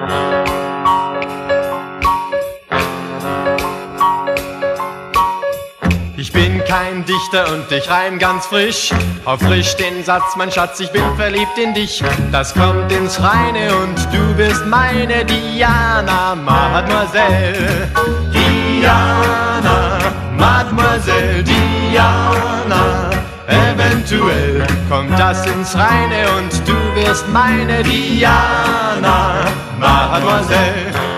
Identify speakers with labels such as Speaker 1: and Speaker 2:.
Speaker 1: Ich bin kein Dichter und ich reim ganz frisch. Auffrisch den Satz, mein Schatz, ich bin verliebt in dich. Das kommt ins Reine und du bist meine Diana, Mademoiselle. Diana, Mademoiselle Diana. Eventuell kommt das ins Reine und du wirst meine Diana, Mademoiselle.